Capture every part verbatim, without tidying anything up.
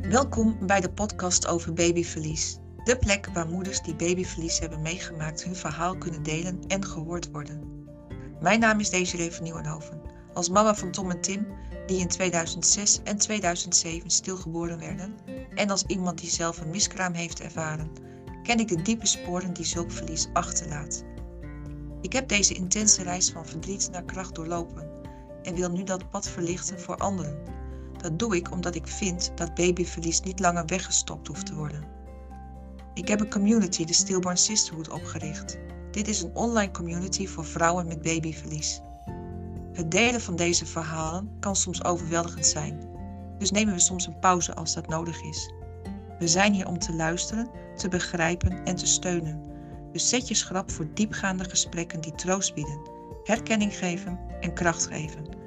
Welkom bij de podcast over babyverlies. De plek waar moeders die babyverlies hebben meegemaakt hun verhaal kunnen delen en gehoord worden. Mijn naam is Desiree van Nieuwenhoven. Als mama van Tom en Tim, die in tweeduizend zes en tweeduizend zeven stilgeboren werden, en als iemand die zelf een miskraam heeft ervaren, ken ik de diepe sporen die zulk verlies achterlaat. Ik heb deze intense reis van verdriet naar kracht doorlopen en wil nu dat pad verlichten voor anderen. Dat doe ik omdat ik vind dat babyverlies niet langer weggestopt hoeft te worden. Ik heb een community, de Stillborn Sisterhood, opgericht. Dit is een online community voor vrouwen met babyverlies. Het delen van deze verhalen kan soms overweldigend zijn. Dus nemen we soms een pauze als dat nodig is. We zijn hier om te luisteren, te begrijpen en te steunen. Dus zet je schrap voor diepgaande gesprekken die troost bieden, herkenning geven en kracht geven.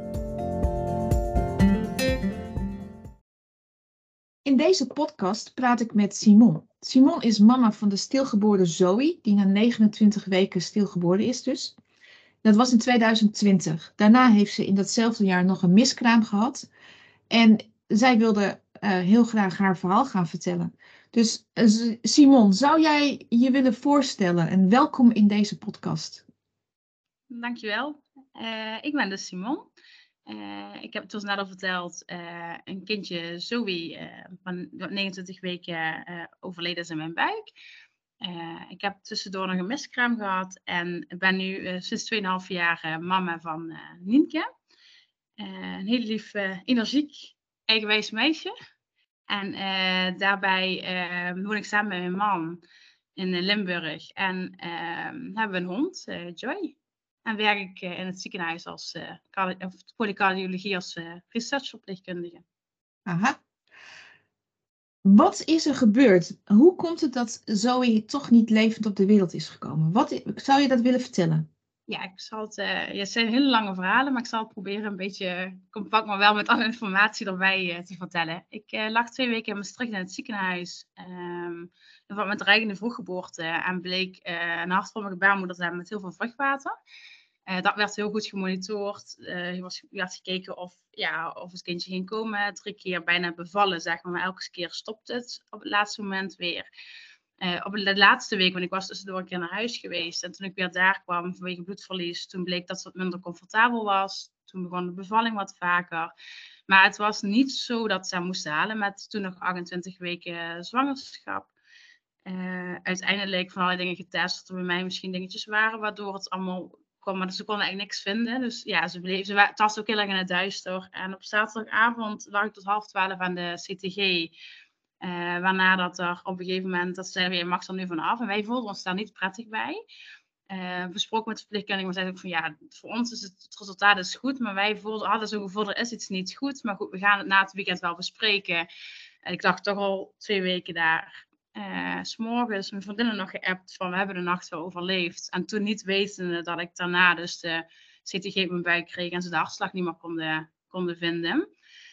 In deze podcast praat ik met Simon. Simon is mama van de stilgeboren Zoe, die na negenentwintig weken stilgeboren is dus. Dat was in tweeduizend twintig. Daarna heeft ze in datzelfde jaar nog een miskraam gehad. En zij wilde uh, heel graag haar verhaal gaan vertellen. Dus uh, Simon, zou jij je willen voorstellen en welkom in deze podcast. Dankjewel. Uh, ik ben dus Simon. Uh, ik heb het dus net al verteld, uh, een kindje Zoe uh, van negenentwintig weken uh, overleden is in mijn buik. Uh, ik heb tussendoor nog een miskraam gehad en ben nu uh, sinds twee komma vijf jaar uh, mama van uh, Nienke. Uh, een heel lief, uh, energiek, eigenwijs meisje. En uh, daarbij uh, woon ik samen met mijn man in uh, Limburg en uh, hebben we een hond, uh, Joy. En werk ik uh, in het ziekenhuis als uh, cardi- of polycardiologie als uh, researchverpleegkundige. Aha. Wat is er gebeurd? Hoe komt het dat Zoe toch niet levend op de wereld is gekomen? Wat zou je dat willen vertellen? Ja, ik zal het. Uh, ja, het zijn hele lange verhalen, maar ik zal het proberen een beetje compact, maar wel met alle informatie erbij uh, te vertellen. Ik uh, lag twee weken in Maastricht in het ziekenhuis. Um, met dreigende vroeggeboorte en bleek uh, een hartvormige baarmoeder te hebben met heel veel vruchtwater. Uh, dat werd heel goed gemonitord. Uh, er was, werd gekeken of, ja, of het kindje ging komen. Drie keer bijna bevallen, zeg maar. Maar elke keer stopt het op het laatste moment weer. Uh, op de laatste week, want ik was tussendoor een keer naar huis geweest. En toen ik weer daar kwam vanwege bloedverlies, toen bleek dat ze wat minder comfortabel was. Toen begon de bevalling wat vaker. Maar het was niet zo dat ze moesten halen met toen nog achtentwintig weken zwangerschap. Uh, uiteindelijk van allerlei dingen getest, dat er bij mij misschien dingetjes waren, waardoor het allemaal kwam. Maar ze konden eigenlijk niks vinden. Dus ja, ze, bleef, ze tastte ook heel erg in het duister. En op zaterdagavond lag ik tot half twaalf aan de C T G. Uh, waarna dat er op een gegeven moment, dat zeiden we, je mag er nu vanaf. En wij voelden ons daar niet prettig bij. Uh, besproken met de verpleegkundige, maar zeiden ook van ja, voor ons is het, het resultaat is goed. Maar wij voelden, hadden zo'n gevoel, er is iets niet goed. Maar goed, we gaan het na het weekend wel bespreken. En ik dacht toch al twee weken daar. Uh, 's morgens mijn vriendinnen nog geappt van we hebben de nacht wel overleefd. En toen niet wetende dat ik daarna dus de C T G op mijn buik kreeg en ze de hartslag niet meer konden, konden vinden.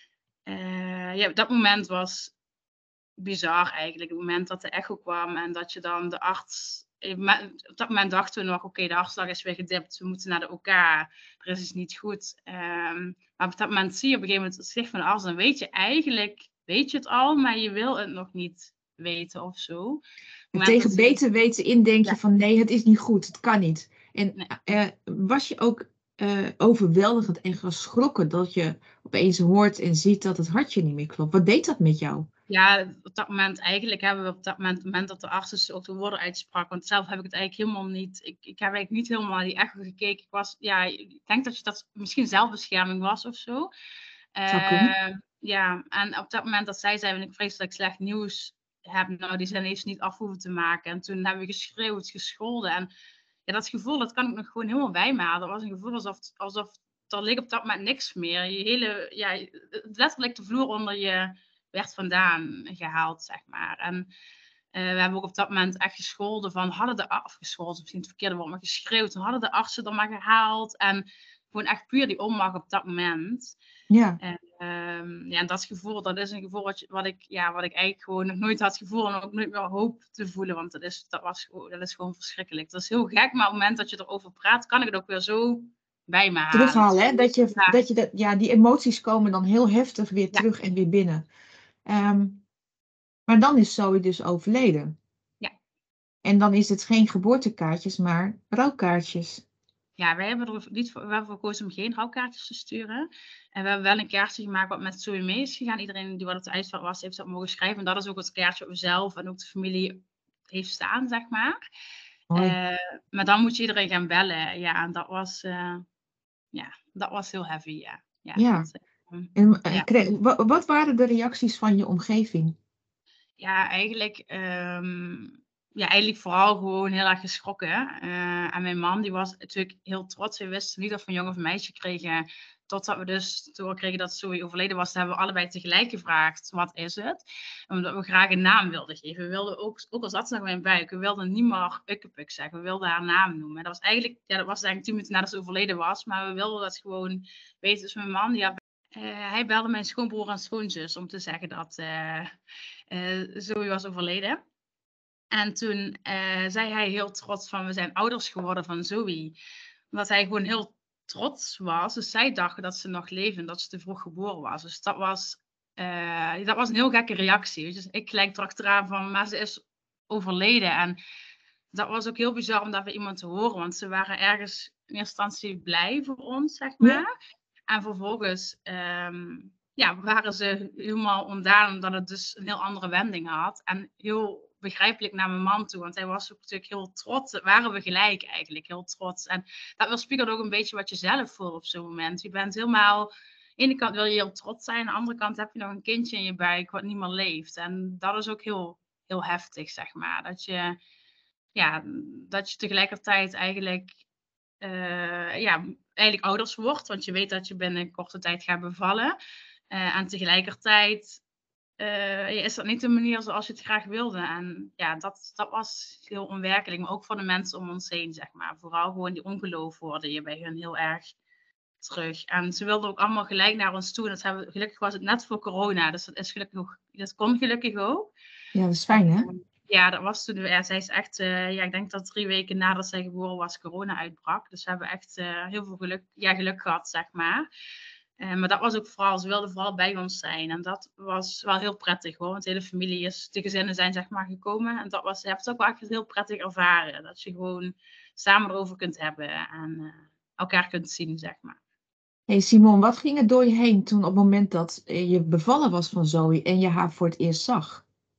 Uh, ja, op dat moment was bizar eigenlijk. Het moment dat de echo kwam en dat je dan de arts... Op dat moment dachten we nog, oké, okay, de hartslag is weer gedipt. We moeten naar de O K. Er is iets niet goed. Um, maar op dat moment zie je op een gegeven moment het gezicht van de arts. Dan weet je eigenlijk, weet je het al, maar je wil het nog niet weten of zo. Tegen dat... beter weten in denk je ja. van nee, het is niet goed, het kan niet. En nee. uh, was je ook uh, overweldigend en geschrokken dat je opeens hoort en ziet dat het hartje niet meer klopt? Wat deed dat met jou? Ja, op dat moment eigenlijk hebben we op dat moment, het moment dat de arts dus ook de woorden uitsprak, want zelf heb ik het eigenlijk helemaal niet, ik, ik heb eigenlijk niet helemaal naar die echo gekeken. Ik was, ja, ik denk dat je dat misschien zelfbescherming was of zo. Zou kunnen. Uh, ja, en op dat moment dat zij zei, en ik vrees dat ik slecht nieuws heb, nou, die zijn eerst niet af hoeven te maken. En toen hebben we geschreeuwd, gescholden. En ja, dat gevoel, dat kan ik nog gewoon helemaal bij me halen. Dat was een gevoel alsof, alsof er leek op dat moment niks meer. Je hele, ja, letterlijk de vloer onder je werd vandaan gehaald, zeg maar. En uh, we hebben ook op dat moment echt gescholden van, hadden de artsen, gescholden, misschien het verkeerde woord, maar geschreeuwd, hadden de artsen er maar gehaald. En gewoon echt puur die onmacht op dat moment. Ja. En, um, ja, en dat gevoel, dat is een gevoel wat, je, wat, ik, ja, wat ik eigenlijk gewoon nog nooit had gevoeld en ook nooit meer hoop te voelen, want dat is, dat was, dat is gewoon verschrikkelijk. Dat is heel gek, maar op het moment dat je erover praat, kan ik het ook weer zo bij me halen. Terughalen, hè? Dat je, ja. Dat je dat, ja, die emoties komen dan heel heftig weer terug ja. en weer binnen. Um, maar dan is Zoe dus overleden. Ja. En dan is het geen geboortekaartjes, maar rouwkaartjes. Ja, wij hebben er niet voor, we hebben gekozen om geen rouwkaartjes te sturen. En we hebben wel een kaartje gemaakt wat met Zoe mee is gegaan. Iedereen die wat op de uitvaart was, heeft dat mogen schrijven. En dat is ook het kaartje wat we zelf en ook de familie heeft staan, zeg maar. Uh, maar dan moet je iedereen gaan bellen. Ja, en dat was, uh, ja, dat was heel heavy, ja. Ja. ja. Dat, um, en, ja. Kreeg, wat waren de reacties van je omgeving? Ja, eigenlijk... Um, Ja, eigenlijk vooral gewoon heel erg geschrokken. Uh, en mijn man die was natuurlijk heel trots. We wisten niet of we een jongen of een meisje kregen. Totdat we dus doorkregen dat Zoe overleden was. Toen hebben we allebei tegelijk gevraagd, wat is het? Omdat we graag een naam wilden geven. We wilden ook, ook al zat ze nog in mijn buik, we wilden niet meer Ukkepuk zeggen. We wilden haar naam noemen. Dat was eigenlijk, ja, dat was eigenlijk tien minuten nadat ze overleden was. Maar we wilden dat gewoon weten. Dus mijn man, ja, uh, hij belde mijn schoonbroer en schoonzus om te zeggen dat uh, uh, Zoe was overleden. En toen uh, zei hij heel trots van, we zijn ouders geworden van Zoe. Omdat hij gewoon heel trots was. Dus zij dachten dat ze nog leefde en dat ze te vroeg geboren was. Dus dat was, uh, dat was een heel gekke reactie. Dus ik gelijk erachteraan van, maar ze is overleden. En dat was ook heel bizar om dat bij iemand te horen. Want ze waren ergens in eerste instantie blij voor ons, zeg maar. Ja. En vervolgens... Um, ja, waren ze helemaal ontdaan omdat het dus een heel andere wending had. En heel begrijpelijk naar mijn man toe, want hij was ook natuurlijk heel trots. Waren we gelijk eigenlijk, heel trots. En dat weerspiegelt ook een beetje wat je zelf voelt op zo'n moment. Je bent helemaal... Aan de ene kant wil je heel trots zijn, aan de andere kant heb je nog een kindje in je buik wat niet meer leeft. En dat is ook heel, heel heftig, zeg maar. Dat je, ja, dat je tegelijkertijd eigenlijk... Uh, ja, eigenlijk ouders wordt, want je weet dat je binnen een korte tijd gaat bevallen. Uh, en tegelijkertijd uh, is dat niet de manier zoals je het graag wilde. En ja, dat, dat was heel onwerkelijk, maar ook voor de mensen om ons heen, zeg maar. Vooral gewoon die ongeloof hoorde je bij hun heel erg terug. En ze wilden ook allemaal gelijk naar ons toe. En dat hebben, gelukkig was het net voor corona, dus dat is gelukkig ook, dat kon gelukkig ook. Ja, dat is fijn, hè? Uh, Ja, dat was toen. Ja, zij is echt, uh, ja, ik denk dat drie weken nadat zij geboren was, corona uitbrak. Dus we hebben echt uh, heel veel geluk, ja, geluk gehad, zeg maar. Uh, maar dat was ook vooral, ze wilden vooral bij ons zijn. En dat was wel heel prettig hoor. Want de hele familie is, de gezinnen zijn zeg maar gekomen. En dat was, je hebt het ook wel echt heel prettig ervaren. Dat je gewoon samen erover kunt hebben en uh, elkaar kunt zien, zeg maar. Hey Simon, wat ging er door je heen toen op het moment dat je bevallen was van Zoe en je haar voor het eerst zag?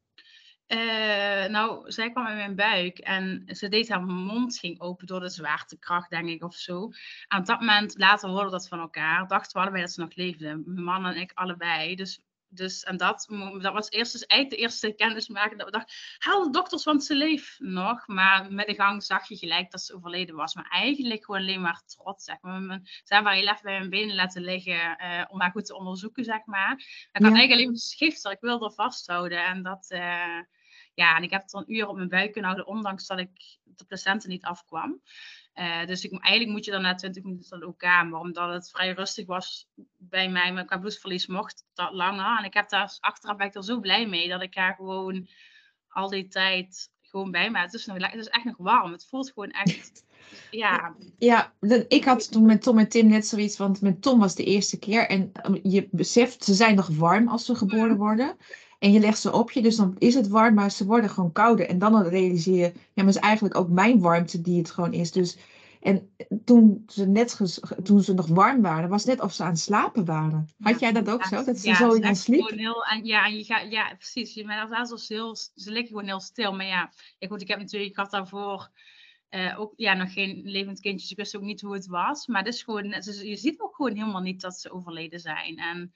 Uh, nou, zij kwam in mijn buik en ze deed haar mond ging open door de zwaartekracht, denk ik, of zo. En op dat moment, later hoorden we dat van elkaar, dachten we allebei dat ze nog leefde. Mijn man en ik allebei. Dus, dus en dat, dat was eerst dus eigenlijk de eerste kennismaking dat we dachten, haal de dokters, want ze leeft nog. Maar met de gang zag je gelijk dat ze overleden was. Maar eigenlijk gewoon alleen maar trots, zeg maar. Ze hebben haar heel even bij mijn benen laten liggen uh, om haar goed te onderzoeken, zeg maar. Ik had ja. eigenlijk alleen maar schifter, ik wilde er vasthouden en dat... Uh, Ja, en ik heb het dan een uur op mijn buik kunnen houden, ondanks dat ik de placenta niet afkwam. Uh, dus ik, eigenlijk moet je dan na twintig minuten naar de O K, omdat het vrij rustig was bij mij. Maar qua bloedverlies mocht dat langer. En ik heb daar achteraf ben ik er zo blij mee dat ik haar gewoon al die tijd gewoon bij me. Het is, nog, het is echt nog warm. Het voelt gewoon echt... Ja, ja ik had toen met Tom en Tim net zoiets, want met Tom was de eerste keer. En je beseft, ze zijn nog warm als ze geboren worden. En je legt ze op je, dus dan is het warm, maar ze worden gewoon kouder. En dan realiseer je, ja, maar het is eigenlijk ook mijn warmte die het gewoon is. Dus, en toen ze, net toen ze nog warm waren, was het net of ze aan het slapen waren. Had jij dat ook ja, zo? Dat ze ja, zo in gaan sliep? Heel, en, ja, en je gaat, ja, precies. Je bent als heel, ze liggen gewoon heel stil. Maar ja, ja goed, ik heb natuurlijk, ik had daarvoor... Uh, ook ja, nog geen levend kindje, dus ik wist ook niet hoe het was. Maar het is gewoon, je ziet ook gewoon helemaal niet dat ze overleden zijn. En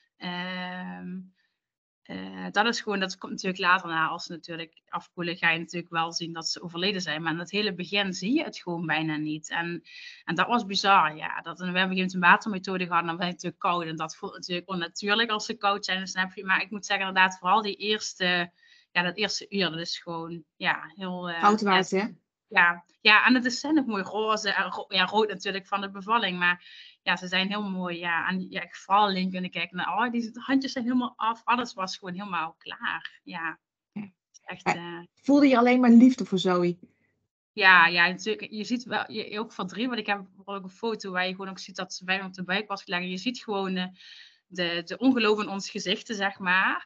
uh, uh, dat is gewoon, dat komt natuurlijk later na. Als ze natuurlijk afkoelen, ga je natuurlijk wel zien dat ze overleden zijn. Maar in het hele begin zie je het gewoon bijna niet. En, en dat was bizar, ja. Dat, en we hebben een watermethode gehad en dan ben je natuurlijk koud. En dat voelt natuurlijk onnatuurlijk als ze koud zijn, dan snap je. Maar ik moet zeggen, inderdaad, vooral die eerste, ja, dat eerste uur, dat is gewoon, ja, heel... Uh, Goud waard, ja, hè? Ja, ja, en het is zijn nog mooi roze en ro ja, rood natuurlijk van de bevalling, maar ja, ze zijn heel mooi. Ja, en ja, ik vooral alleen kunnen kijken naar, oh, die handjes zijn helemaal af, alles was gewoon helemaal klaar. Ja, echt. Uh... Voelde je alleen maar liefde voor Zoe? Ja, ja, natuurlijk. Je ziet wel, je, ook van drie, want ik heb bijvoorbeeld ook een foto waar je gewoon ook ziet dat ze bijna op de buik was gelegen. Je ziet gewoon uh, de, de ongeloof in ons gezichten, zeg maar.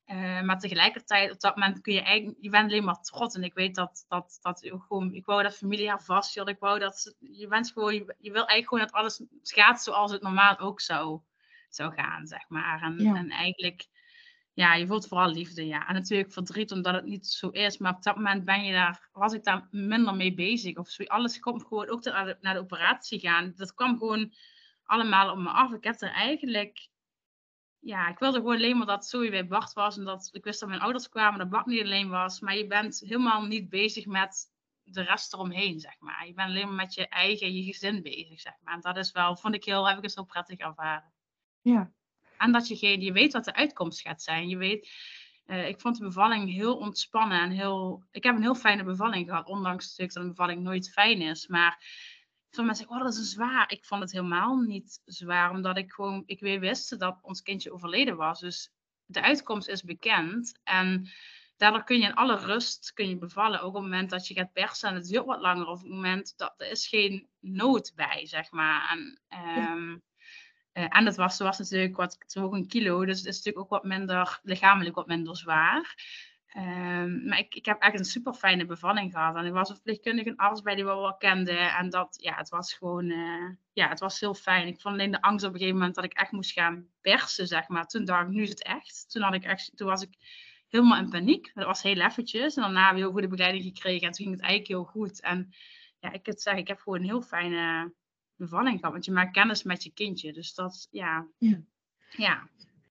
Uh, maar tegelijkertijd, op dat moment kun je eigenlijk, je bent alleen maar trots. En ik weet dat, dat, dat gewoon, ik wou dat familie haar vasthield. Ik wou dat, ze, je bent gewoon, je, je wil eigenlijk gewoon dat alles gaat zoals het normaal ook zou, zou gaan, zeg maar. En, Ja. en eigenlijk, ja, je voelt vooral liefde, ja. En natuurlijk verdriet, omdat het niet zo is. Maar op dat moment ben je daar, was ik daar minder mee bezig. Of zo. Alles komt gewoon ook naar de, naar de operatie gaan. Dat kwam gewoon allemaal op me af. Ik heb er eigenlijk... Ja, ik wilde gewoon alleen maar dat Zoe bij Bart was. En dat ik wist dat mijn ouders kwamen, dat Bart niet alleen was. Maar je bent helemaal niet bezig met de rest eromheen, zeg maar. Je bent alleen maar met je eigen, je gezin bezig, zeg maar. En dat is wel, vond ik heel, heb ik het zo prettig ervaren. Ja. En dat je geen, je weet wat de uitkomst gaat zijn. Je weet, uh, ik vond de bevalling heel ontspannen en heel, ik heb een heel fijne bevalling gehad. Ondanks natuurlijk dat een bevalling nooit fijn is. Maar veel mensen zeggen, oh, dat is zwaar. Ik vond het helemaal niet zwaar, omdat ik gewoon, ik weer wist dat ons kindje overleden was. Dus de uitkomst is bekend. En daardoor kun je in alle rust kun je bevallen. Ook op het moment dat je gaat persen en het duurt wat langer. Of op het moment dat er is geen nood bij, zeg maar. En, um, uh, en dat was, was natuurlijk wat, het was ook een kilo. Dus het is natuurlijk ook wat minder, lichamelijk wat minder zwaar. Um, maar ik, ik heb echt een super fijne bevalling gehad. En ik was een verpleegkundige en arts bij die we wel kenden. En dat, ja, het was gewoon, uh, ja, het was heel fijn. Ik vond alleen de angst op een gegeven moment dat ik echt moest gaan persen, zeg maar. Toen dacht ik, nu is het echt. Toen had ik echt, toen was ik helemaal in paniek. Dat was heel eventjes. En daarna weer heel goede begeleiding gekregen. En toen ging het eigenlijk heel goed. En ja, ik kan zeggen, ik heb gewoon een heel fijne bevalling gehad. Want je maakt kennis met je kindje. Dus dat, ja, Ja. ja.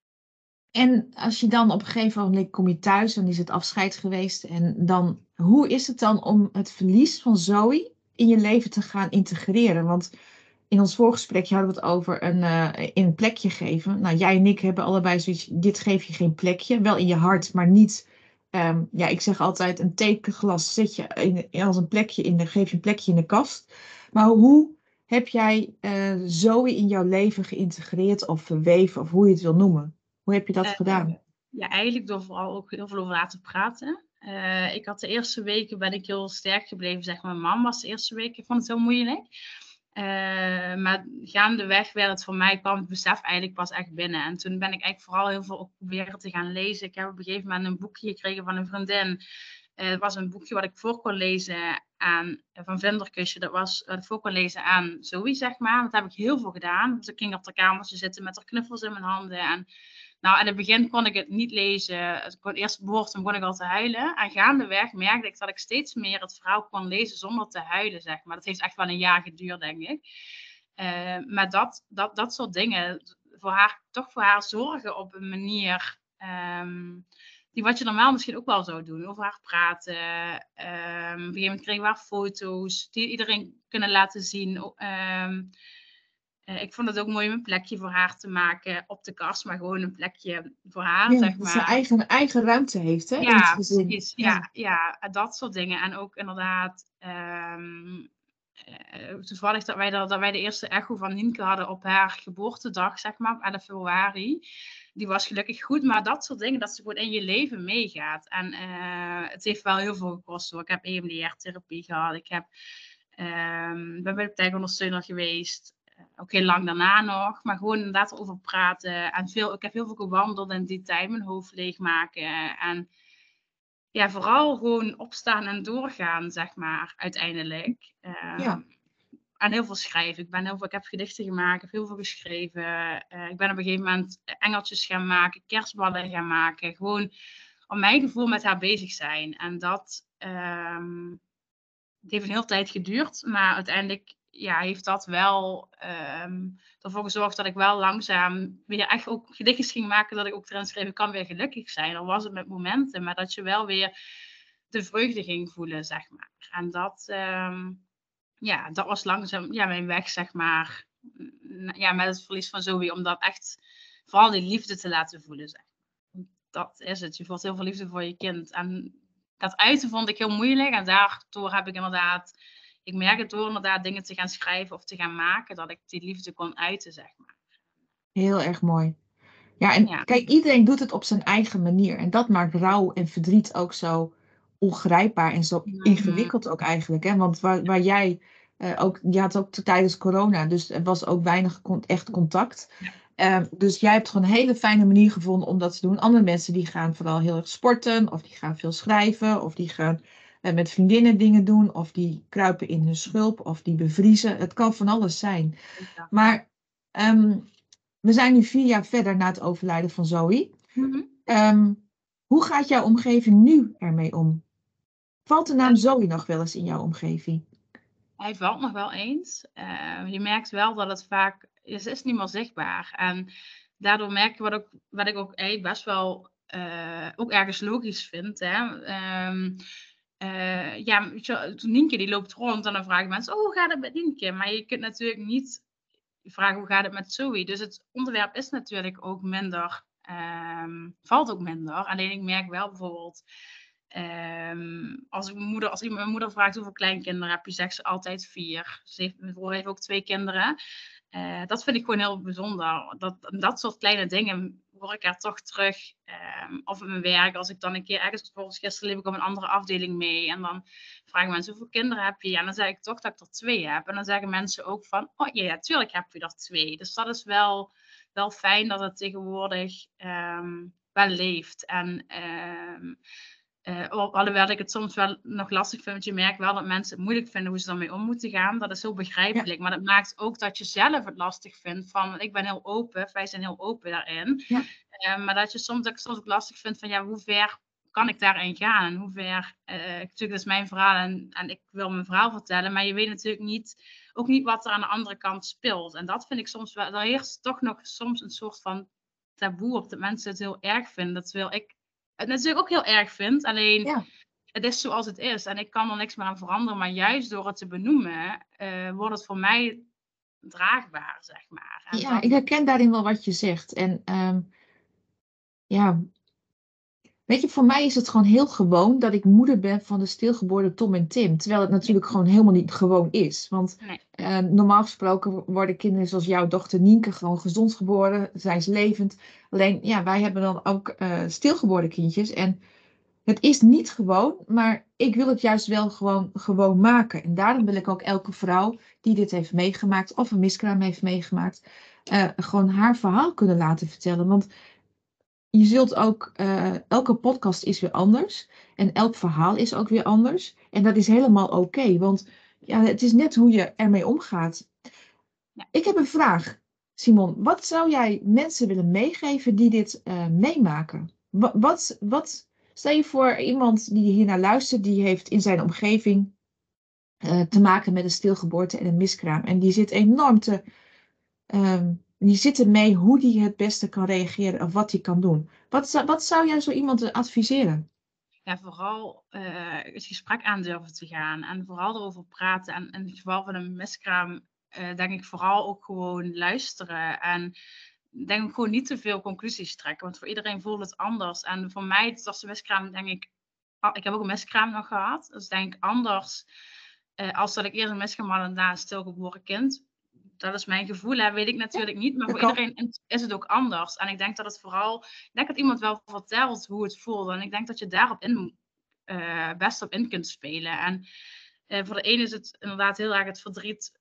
En als je dan op een gegeven moment kom je thuis en is het afscheid geweest. En dan, hoe is het dan om het verlies van Zoe in je leven te gaan integreren? Want in ons voorgesprekje hadden we het over een, uh, in een plekje geven. Nou, jij en ik hebben allebei zoiets, dit geef je geen plekje. Wel in je hart, maar niet, um, ja, ik zeg altijd, een tekenglas zet je in, als een plekje in de, geef je een plekje in de kast. Maar hoe heb jij uh, Zoe in jouw leven geïntegreerd of verweven, of hoe je het wil noemen? Hoe heb je dat uh, gedaan? Ja, eigenlijk door vooral ook heel veel over laten praten. Uh, ik had de eerste weken ben ik heel sterk gebleven, zeg maar. Mijn mam was de eerste week, ik vond het heel moeilijk. Uh, maar gaandeweg werd het voor mij, kwam het besef eigenlijk pas echt binnen. En toen ben ik eigenlijk vooral heel veel ook proberen te gaan lezen. Ik heb op een gegeven moment een boekje gekregen van een vriendin. Uh, het was een boekje wat ik voor kon lezen aan, van Vinderkusje. Dat was wat ik voor kon lezen aan Zoe, zeg maar. Dat heb ik heel veel gedaan. Dus ik ging op de kamertje zitten met haar knuffels in mijn handen. En nou, in het begin kon ik het niet lezen. Ik kon eerst woord en begon ik al te huilen. En gaandeweg merkte ik dat ik steeds meer het verhaal kon lezen zonder te huilen, zeg maar. Dat heeft echt wel een jaar geduurd, denk ik. Uh, maar dat, dat, dat soort dingen, voor haar, toch voor haar zorgen op een manier... Um, die wat je normaal misschien ook wel zou doen. Over haar praten. Um, op een gegeven moment kregen we haar foto's. Die iedereen kunnen laten zien. Um, uh, ik vond het ook mooi om een plekje voor haar te maken. Op de kast. Maar gewoon een plekje voor haar. Ja, zeg dat maar. ze eigen, eigen ruimte heeft. Hè, ja, in het gezin. Precies, ja, ja. ja, dat soort dingen. En ook inderdaad... Um, uh, toevallig dat wij, de, dat wij de eerste echo van Nienke hadden op haar geboortedag. Zeg maar. Op elf februari. Die was gelukkig goed, maar dat soort dingen, dat ze gewoon in je leven meegaat. En uh, het heeft wel heel veel gekost hoor. Ik heb E M D R-therapie gehad. Ik heb, um, ben bij de praktijkondersteuner geweest. Uh, ook heel lang daarna nog. Maar gewoon inderdaad over praten. En veel, ik heb heel veel gewandeld in die tijd. Mijn hoofd leegmaken. En ja, vooral gewoon opstaan en doorgaan, zeg maar, uiteindelijk. Uh, Ja. En heel veel schrijven. Ik, ben heel veel, ik heb gedichten gemaakt, ik heb heel veel geschreven. Uh, ik ben op een gegeven moment engeltjes gaan maken, kerstballen gaan maken. Gewoon op mijn gevoel met haar bezig zijn. En dat um, het heeft een hele tijd geduurd. Maar uiteindelijk ja, heeft dat wel um, ervoor gezorgd dat ik wel langzaam weer echt ook gedichtjes ging maken. Dat ik ook erin schreef, ik kan weer gelukkig zijn. Al was het met momenten, maar dat je wel weer de vreugde ging voelen, zeg maar. En dat... Um, Ja, dat was langzaam ja, mijn weg, zeg maar. Ja, met het verlies van Zoe. Om dat echt, vooral die liefde te laten voelen, zeg. Dat is het. Je voelt heel veel liefde voor je kind. En dat uiten vond ik heel moeilijk. En daardoor heb ik inderdaad, ik merk het door inderdaad dingen te gaan schrijven of te gaan maken, dat ik die liefde kon uiten, zeg maar. Heel erg mooi. Ja, en Ja. kijk, iedereen doet het op zijn eigen manier. En dat maakt rouw en verdriet ook zo ongrijpbaar en zo Mm-hmm. ingewikkeld ook eigenlijk. Hè? Want waar, waar jij uh, ook, je had ook tijdens corona, dus er was ook weinig con- echt contact. Ja. Uh, dus jij hebt gewoon een hele fijne manier gevonden om dat te doen. Andere mensen die gaan vooral heel erg sporten, of die gaan veel schrijven, of die gaan uh, met vriendinnen dingen doen, of die kruipen in hun schulp, of die bevriezen. Het kan van alles zijn. Ja. Maar um, we zijn nu vier jaar verder na het overlijden van Zoe. Mm-hmm. Um, hoe gaat jouw omgeving nu ermee om? Valt de naam Zoe nog wel eens in jouw omgeving? Hij valt nog wel eens. Uh, je merkt wel dat het vaak... Het is niet meer zichtbaar. En daardoor merk je wat, ook, wat ik ook eigenlijk best wel... Uh, ook ergens logisch vind. Hè? Um, uh, ja, Nienke die loopt rond en dan vragen mensen... Oh, hoe gaat het met Nienke? Maar je kunt natuurlijk niet vragen hoe gaat het met Zoe. Dus het onderwerp is natuurlijk ook minder... Um, valt ook minder. Alleen ik merk wel bijvoorbeeld... Um, als, ik mijn moeder, als iemand mijn moeder vraagt hoeveel kleinkinderen heb je, zegt ze altijd vier. Ze heeft, mijn broer heeft ook twee kinderen. Uh, dat vind ik gewoon heel bijzonder. Dat, dat soort kleine dingen hoor ik er toch terug. Um, of in mijn werk, als ik dan een keer ergens... Bijvoorbeeld gisteren liep ik op een andere afdeling mee. En dan vragen mensen hoeveel kinderen heb je? Ja, en dan zeg ik toch dat ik er twee heb. En dan zeggen mensen ook van... Oh ja, ja tuurlijk heb je er twee. Dus dat is wel, wel fijn dat het tegenwoordig um, wel leeft. En... Um, Uh, alhoewel ik het soms wel nog lastig vind, want je merkt wel dat mensen het moeilijk vinden hoe ze daarmee om moeten gaan. Dat is heel begrijpelijk. Ja. Maar dat maakt ook dat je zelf het lastig vindt van, ik ben heel open, wij zijn heel open daarin. Ja. Uh, maar dat je soms, dat ik soms ook lastig vind van, ja, hoe ver kan ik daarin gaan? En hoe ver, uh, natuurlijk dat is mijn verhaal en, en ik wil mijn verhaal vertellen, maar je weet natuurlijk niet, ook niet wat er aan de andere kant speelt. En dat vind ik soms wel, er heerst toch nog soms een soort van taboe op dat mensen het heel erg vinden. Terwijl ik het natuurlijk ook heel erg vind, alleen ja. Het is zoals het is en ik kan er niks meer aan veranderen, maar juist door het te benoemen uh, wordt het voor mij draagbaar, zeg maar. En ja, dat... ik herken daarin wel wat je zegt en um, ja, weet je, voor mij is het gewoon heel gewoon dat ik moeder ben van de stilgeboren Tom en Tim, terwijl het natuurlijk gewoon helemaal niet gewoon is, want nee. uh, normaal gesproken worden kinderen zoals jouw dochter Nienke gewoon gezond geboren, zijn ze levend, alleen ja, wij hebben dan ook uh, stilgeboren kindjes en het is niet gewoon, maar ik wil het juist wel gewoon gewoon maken. En daarom wil ik ook elke vrouw die dit heeft meegemaakt of een miskraam heeft meegemaakt, uh, gewoon haar verhaal kunnen laten vertellen. Want je zult ook, uh, elke podcast is weer anders en elk verhaal is ook weer anders. En dat is helemaal oké, okay, want ja, het is net hoe je ermee omgaat. Ja. Ik heb een vraag, Simon. Wat zou jij mensen willen meegeven die dit uh, meemaken? Wat... wat, wat Stel je voor iemand die hiernaar luistert, die heeft in zijn omgeving uh, te maken met een stilgeboorte en een miskraam. En die zit enorm te, um, die zit ermee hoe die het beste kan reageren of wat hij kan doen. Wat, wat zou jij zo iemand adviseren? Ja, vooral uh, het gesprek aan durven te gaan en vooral erover praten. En in het geval van een miskraam uh, denk ik vooral ook gewoon luisteren en... denk ik gewoon niet te veel conclusies trekken, want voor iedereen voelt het anders. En voor mij, als de miskraam, denk ik, ik heb ook een miskraam nog gehad, dus denk ik anders uh, als dat ik eerst een miskraam had en daarna een stilgeboren kind. Dat is mijn gevoel, hè, weet ik natuurlijk niet, maar voor iedereen is het ook anders. En ik denk dat het vooral, ik denk dat iemand wel vertelt hoe het voelt en ik denk dat je daarop in, uh, best op in kunt spelen. En uh, voor de ene is het inderdaad heel erg het verdriet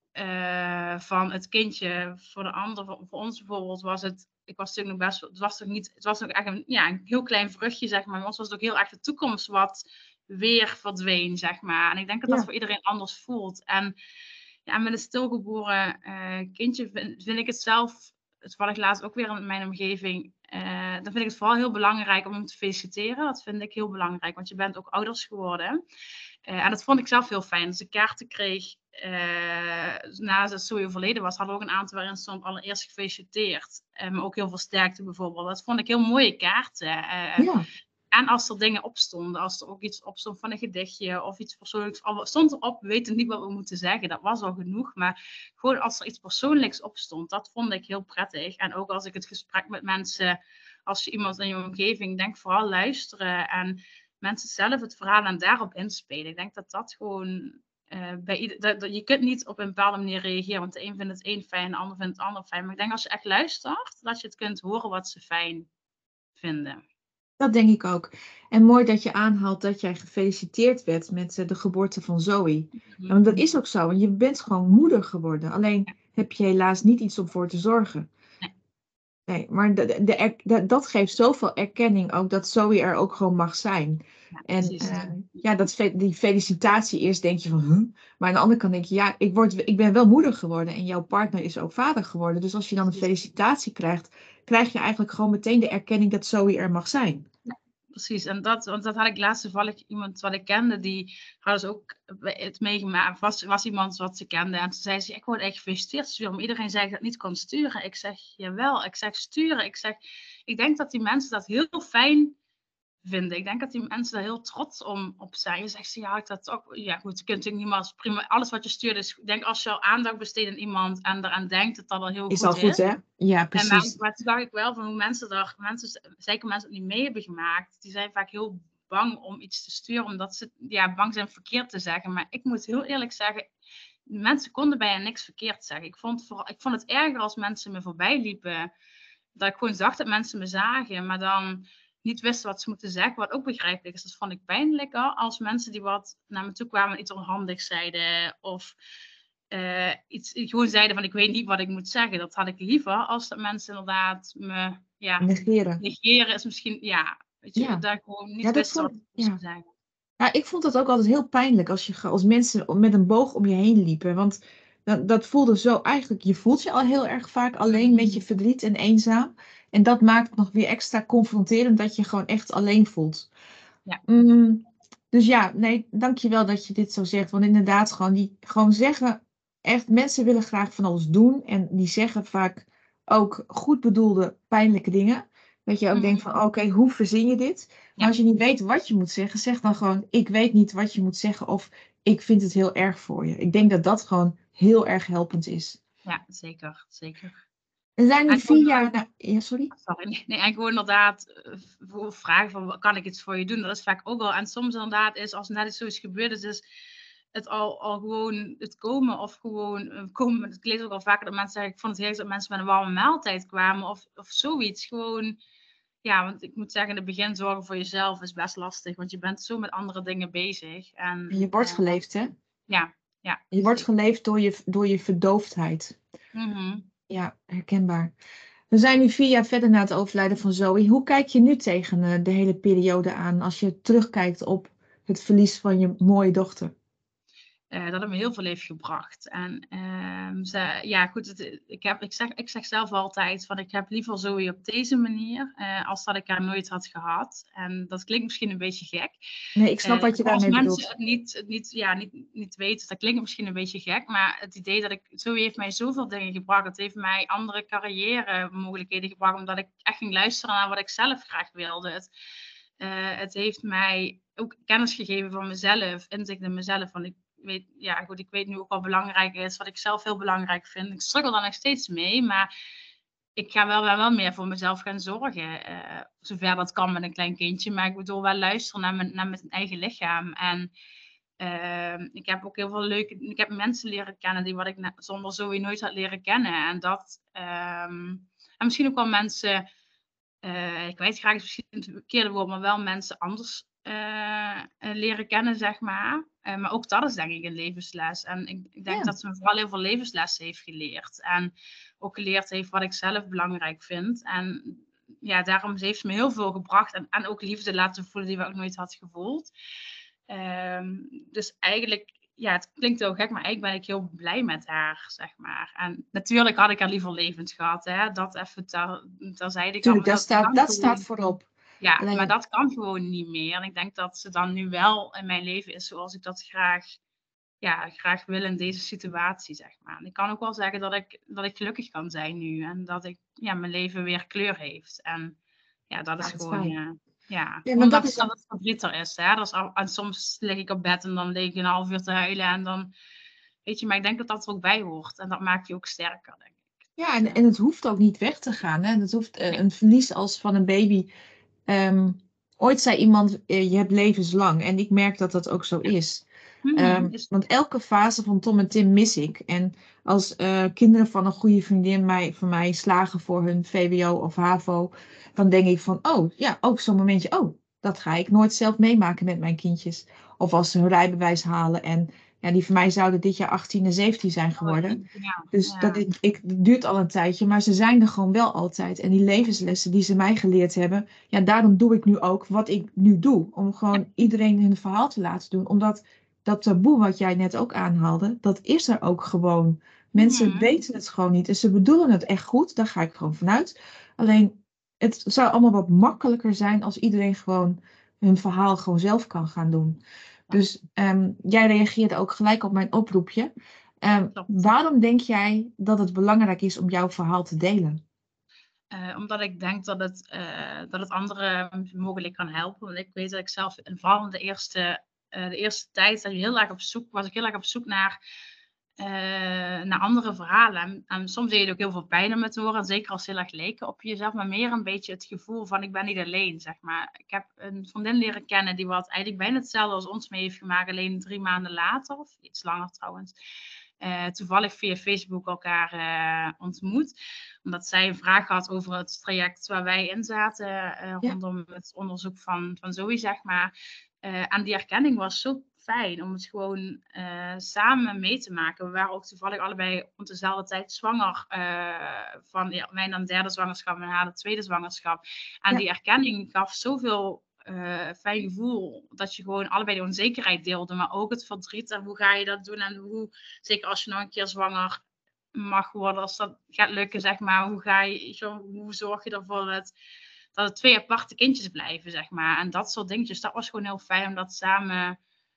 Uh, van het kindje. Voor de ander, voor, voor ons bijvoorbeeld, was het... Ik was natuurlijk nog best... Het was toch niet... Het was nog echt een, ja, een heel klein vruchtje, zeg maar. Maar ons was het ook heel erg de toekomst wat weer verdween, zeg maar. En ik denk dat ja. dat voor iedereen anders voelt. En ja, met een stilgeboren uh, kindje vind, vind ik het zelf... Toevallig laatst ook weer in mijn omgeving... Uh, dan vind ik het vooral heel belangrijk om hem te feliciteren. Dat vind ik heel belangrijk, want je bent ook ouders geworden. Uh, en dat vond ik zelf heel fijn. Dus ik kaarten kreeg... Uh, nadat Zoe overleden was, hadden we ook een aantal waarin stond allereerst gefeliciteerd. Uh, maar ook heel veel sterkte bijvoorbeeld. Dat vond ik heel mooie kaarten. Uh, ja. En als er dingen opstonden, als er ook iets opstond van een gedichtje of iets persoonlijks, al stond erop, we weten niet wat we moeten zeggen, dat was al genoeg. Maar gewoon als er iets persoonlijks opstond, dat vond ik heel prettig. En ook als ik het gesprek met mensen, als je iemand in je omgeving, denk vooral luisteren en mensen zelf het verhaal en daarop inspelen. Ik denk dat dat gewoon... Uh, bij ieder, dat, dat, je kunt niet op een bepaalde manier reageren, want de een vindt het een fijn, de ander vindt het ander fijn. Maar ik denk als je echt luistert, dat je het kunt horen wat ze fijn vinden. Dat denk ik ook. En mooi dat je aanhaalt dat jij gefeliciteerd werd met uh, de geboorte van Zoe. Mm-hmm. Want dat is ook zo, want je bent gewoon moeder geworden. Alleen ja. heb je helaas niet iets om voor te zorgen. Nee. Nee, maar de, de, de er- de- dat geeft zoveel erkenning ook dat Zoe er ook gewoon mag zijn. Ja, En precies. eh, ja, dat, fe- die felicitatie eerst denk je van, huh? Maar aan de andere kant denk je, ja, ik, word, ik ben wel moeder geworden en jouw partner is ook vader geworden. Dus als je dan een Precies. felicitatie krijgt, krijg je eigenlijk gewoon meteen de erkenning dat Zoe er mag zijn. Precies, en dat, want dat had ik laatst toevallig iemand wat ik kende, die had dus ook het meegemaakt. Was, was iemand wat ze kende en toen zei ze, ik word echt gefeliciteerd sturen, maar iedereen zei dat ik dat niet kon sturen. Ik zeg, jawel, ik zeg sturen. Ik zeg, ik denk dat die mensen dat heel fijn vinden. Ik denk dat die mensen daar heel trots om, op zijn. Je zegt ze, ja, ik dat ook. Ja, goed, je kunt natuurlijk niemand prima. Alles wat je stuurt is, ik denk als je al aandacht besteedt aan iemand en eraan denkt, dat dat al heel Is goed al goed, is. hè? Ja, En maar, precies. maar toen dacht ik wel van hoe mensen daar, mensen, zeker mensen die niet mee hebben gemaakt, die zijn vaak heel bang om iets te sturen, omdat ze ja, bang zijn verkeerd te zeggen. Maar ik moet heel eerlijk zeggen, mensen konden bijna niks verkeerd zeggen. Ik vond, vooral, ik vond het erger als mensen me voorbij liepen, dat ik gewoon zag dat mensen me zagen, maar dan niet wisten wat ze moeten zeggen, wat ook begrijpelijk is. Dat vond ik pijnlijker als mensen die wat naar me toe kwamen iets onhandigs zeiden of uh, iets gewoon zeiden van ik weet niet wat ik moet zeggen. Dat had ik liever als dat mensen inderdaad me ja, Negeren. negeren is misschien ja, weet je, Ja. dat ik gewoon niet Ja, dat wist vond, wat ik ja. moest zeggen. Ja, ik vond dat ook altijd heel pijnlijk als, je, als mensen met een boog om je heen liepen. Want dat, dat voelde zo eigenlijk, je voelt je al heel erg vaak alleen met je verdriet en eenzaam. En dat maakt het nog weer extra confronterend dat je gewoon echt alleen voelt. Ja. Mm, dus ja, nee, dankjewel dat je dit zo zegt. Want inderdaad, gewoon, die, gewoon zeggen, echt, mensen willen graag van alles doen. En die zeggen vaak ook goed bedoelde pijnlijke dingen. Dat je ook Mhm. denkt van, oké, hoe verzin je dit? Maar Ja. als je niet weet wat je moet zeggen, zeg dan gewoon, ik weet niet wat je moet zeggen. Of ik vind het heel erg voor je. Ik denk dat dat gewoon heel erg helpend is. Ja, zeker, zeker. Er zijn nu En vier gewoon- jaar... na- ja, sorry? Sorry, nee, nee, en gewoon inderdaad eh, voor vragen van kan ik iets voor je doen? Dat is vaak ook wel. En soms inderdaad is als net iets zoiets gebeurd is, is het al, al gewoon het komen of gewoon eh, komen. Ik lees ook al vaker dat mensen zeggen, ik vond het heerlijk dat mensen met een warme maaltijd kwamen of, of zoiets. Gewoon, ja, want ik moet zeggen in het begin zorgen voor jezelf is best lastig, want je bent zo met andere dingen bezig. En, En je wordt eh, geleefd, hè? ja, ja. Je wordt zeker. geleefd door je, door je verdoofdheid. Mhm. Ja, herkenbaar. We zijn nu vier jaar verder na het overlijden van Zoe. Hoe kijk je nu tegen eh, de hele periode aan als je terugkijkt op het verlies van je mooie dochter? Uh, dat heeft me heel veel heeft gebracht. En uh, ze, ja, goed, het, ik, heb, ik, zeg, ik zeg zelf altijd van ik heb liever Zoe op deze manier, uh, als dat ik haar nooit had gehad. En dat klinkt misschien een beetje gek. Nee, ik snap uh, wat je als daarmee mensen bedoelt. het niet, niet, ja, niet, niet weten, dat klinkt misschien een beetje gek, maar het idee dat ik, Zoe heeft mij zoveel dingen gebracht. Het heeft mij andere carrière mogelijkheden gebracht, omdat ik echt ging luisteren naar wat ik zelf graag wilde. Het, uh, het heeft mij ook kennis gegeven van mezelf, inzicht in mezelf, van ik weet, ja, goed, ik weet nu ook wat belangrijk is, wat ik zelf heel belangrijk vind. Ik struggle daar nog steeds mee, maar ik ga wel, wel, wel meer voor mezelf gaan zorgen. Uh, zover dat kan met een klein kindje. Maar ik bedoel wel luisteren naar mijn, naar mijn eigen lichaam. En uh, ik heb ook heel veel leuke... Ik heb mensen leren kennen die wat ik net, zonder Zoe nooit had leren kennen. En dat... Um, en misschien ook wel mensen... Uh, ik weet graag misschien het verkeerde woord, maar wel mensen anders uh, leren kennen, zeg maar. Uh, maar ook dat is denk ik een levensles. En ik, ik denk Ja. dat ze me vooral heel veel levenslessen heeft geleerd. En ook geleerd heeft wat ik zelf belangrijk vind. En ja, daarom heeft ze me heel veel gebracht. En, en ook liefde laten voelen die we ook nooit had gevoeld. Um, dus eigenlijk... Ja, het klinkt heel gek, maar eigenlijk ben ik heel blij met haar, zeg maar. En natuurlijk had ik haar liever levend gehad, hè. Dat even ter, terzijde. Tuurlijk, dat, dat, staat, kan dat gewoon, staat voorop. Ja, Alleen... maar dat kan gewoon niet meer. En ik denk dat ze dan nu wel in mijn leven is zoals ik dat graag, ja, graag wil in deze situatie, zeg maar. En ik kan ook wel zeggen dat ik, dat ik gelukkig kan zijn nu. En dat ik, ja, mijn leven weer kleur heeft. En ja, dat is Ja, dat gewoon... is fijn. Ja, Ja, maar omdat dat is... dat het verdrietig is. Hè? Dat is al, en soms lig ik op bed en dan lig ik een half uur te huilen. En dan, weet je, maar ik denk dat dat er ook bij hoort. En dat maakt je ook sterker, denk ik. Ja, en, en het hoeft ook niet weg te gaan. Hè? Het hoeft, uh, een verlies als van een baby. Um, ooit zei iemand, uh, je hebt levenslang. En ik merk dat dat ook zo is. Mm-hmm. Um, is... Want elke fase van Tom en Tim mis ik. En als uh, kinderen van een goede vriendin mij, van mij slagen voor hun V W O of HAVO, dan denk ik van, oh ja, ook zo'n momentje, oh, dat ga ik nooit zelf meemaken met mijn kindjes. Of als ze hun rijbewijs halen en Ja, die van mij zouden dit jaar achttien en zeventien zijn geworden. Ja, Dus ja. dat, ik, ik, dat duurt al een tijdje, maar ze zijn er gewoon wel altijd. En die levenslessen die ze mij geleerd hebben, ja, daarom doe ik nu ook wat ik nu doe. Om gewoon iedereen hun verhaal te laten doen. Omdat dat taboe wat jij net ook aanhaalde, dat is er ook gewoon. Mensen Mhm. weten het gewoon niet en ze bedoelen het echt goed, daar ga ik gewoon vanuit. Alleen, het zou allemaal wat makkelijker zijn als iedereen gewoon hun verhaal gewoon zelf kan gaan doen. Dus ehm, jij reageerde ook gelijk op mijn oproepje. Ehm, Klopt. waarom denk jij dat het belangrijk is om jouw verhaal te delen? Uh, omdat ik denk dat het, uh, dat het anderen mogelijk kan helpen. Want ik weet dat ik zelf, en vooral in de eerste, uh, de eerste tijd, dat je heel erg op zoek, was ik heel erg op zoek naar, uh, naar andere verhalen. En, en soms deed het ook heel veel pijn om het te horen. En zeker als het heel erg leken op jezelf. Maar meer een beetje het gevoel van ik ben niet alleen, zeg maar. Ik heb een vriendin leren kennen die wat eigenlijk bijna hetzelfde als ons mee heeft gemaakt. Alleen drie maanden later, of iets langer trouwens. Uh, toevallig via Facebook elkaar uh, ontmoet. Omdat zij een vraag had over het traject waar wij in zaten. Uh, rondom ja. het onderzoek van, van Zoe, zeg maar. Uh, en die erkenning was zo fijn om het gewoon uh, samen mee te maken. We waren ook toevallig allebei op dezelfde tijd zwanger. Uh, van ja, mijn dan derde zwangerschap en haar de tweede zwangerschap. En ja. die erkenning gaf zoveel Uh, fijn gevoel, dat je gewoon allebei de onzekerheid deelde, maar ook het verdriet en hoe ga je dat doen en hoe, zeker als je nog een keer zwanger mag worden, als dat gaat lukken, zeg maar, hoe ga je, hoe zorg je ervoor dat, dat het twee aparte kindjes blijven, zeg maar, en dat soort dingetjes, dat was gewoon heel fijn om dat samen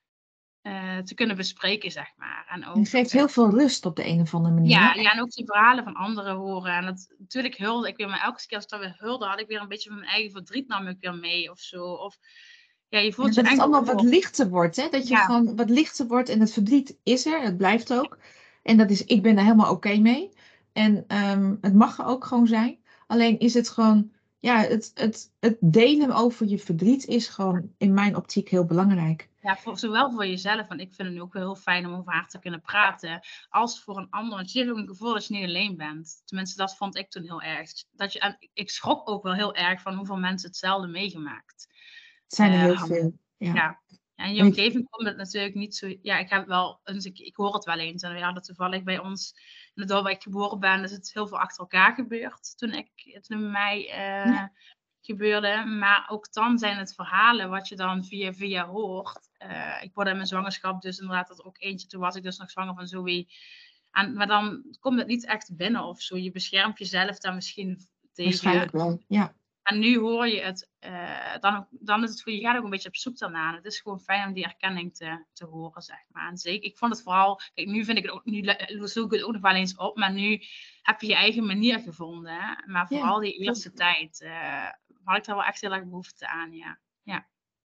uh, te kunnen bespreken, zeg maar. En ook, het geeft heel veel rust op de een of andere manier. Ja, ja, en ook die verhalen van anderen horen. En dat, natuurlijk hulde ik weer, maar elke keer als ik dat weer hulde, had ik weer een beetje van mijn eigen verdriet nam ik weer mee of zo. Of, ja, je voelt ja, je dat het allemaal voor. wat lichter wordt, hè? Dat je ja. gewoon wat lichter wordt en het verdriet is er, het blijft ook. En dat is, ik ben daar helemaal oké okay mee. En um, het mag er ook gewoon zijn. Alleen is het gewoon, ja, het, het, het delen over je verdriet is gewoon in mijn optiek heel belangrijk. Ja, voor, zowel voor jezelf, want ik vind het ook wel heel fijn om over haar te kunnen praten, als voor een ander. Want je hebt ook een gevoel dat je niet alleen bent. Tenminste, dat vond ik toen heel erg. Dat je, en ik schrok ook wel heel erg van hoeveel mensen hetzelfde meegemaakt. Het zijn er heel uh, veel, ja. ja. En in je omgeving komt het natuurlijk niet zo... Ja, ik heb wel eens... Ik, ik hoor het wel eens. En we hadden toevallig bij ons... In het dorp waar ik geboren ben... is het heel veel achter elkaar gebeurd. Toen ik... Toen bij mij... Uh, ja. gebeurde. Maar ook dan zijn het verhalen... wat je dan via via hoort. Uh, ik word in mijn zwangerschap... Dus inderdaad dat ook eentje... Toen was ik dus nog zwanger van Zoe. En, maar dan komt het niet echt binnen of zo. Je beschermt jezelf daar misschien tegen. Waarschijnlijk wel, ja. En nu hoor je het, uh, dan, dan is het voor je gaat ook een beetje op zoek daarna. Het is gewoon fijn om die erkenning te, te horen, zeg maar. En zeker, ik vond het vooral, kijk, nu vind ik het ook, nu zoek ik het ook nog wel eens op, maar nu heb je je eigen manier gevonden. Hè? Maar vooral die eerste tijd uh, had ik daar wel echt heel erg behoefte aan, ja. ja.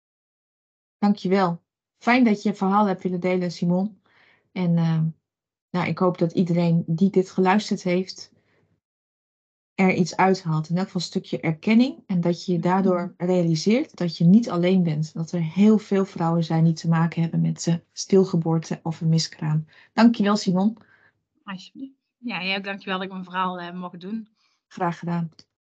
Dankjewel. Fijn dat je je verhaal hebt willen delen, Simon. En uh, nou, ik hoop dat iedereen die dit geluisterd heeft... er iets uithaalt. In elk geval een stukje erkenning. En dat je daardoor realiseert dat je niet alleen bent. Dat er heel veel vrouwen zijn die te maken hebben met uh, stilgeboorte of een miskraam. Dankjewel, Simon. Alsjeblieft. Ja, jij ook dankjewel dat ik mijn verhaal uh, mocht doen. Graag gedaan.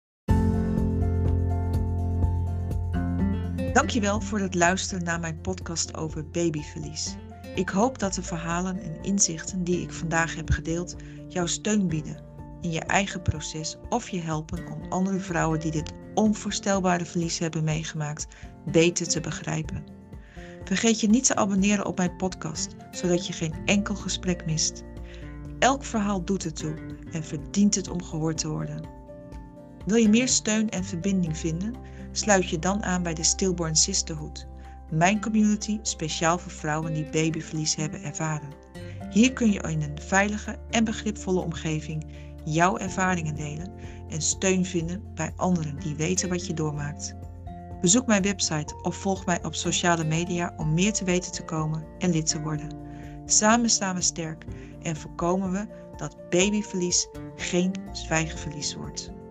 Dankjewel voor het luisteren naar mijn podcast over babyverlies. Ik hoop dat de verhalen en inzichten die ik vandaag heb gedeeld jou steun bieden in je eigen proces of je helpen om andere vrouwen die dit onvoorstelbare verlies hebben meegemaakt beter te begrijpen. Vergeet je niet te abonneren op mijn podcast, zodat je geen enkel gesprek mist. Elk verhaal doet ertoe en verdient het om gehoord te worden. Wil je meer steun en verbinding vinden? Sluit je dan aan bij de Stillborn Sisterhood, mijn community speciaal voor vrouwen die babyverlies hebben ervaren. Hier kun je in een veilige en begripvolle omgeving jouw ervaringen delen en steun vinden bij anderen die weten wat je doormaakt. Bezoek mijn website of volg mij op sociale media om meer te weten te komen en lid te worden. Samen staan we sterk en voorkomen we dat babyverlies geen zwijgenverlies wordt.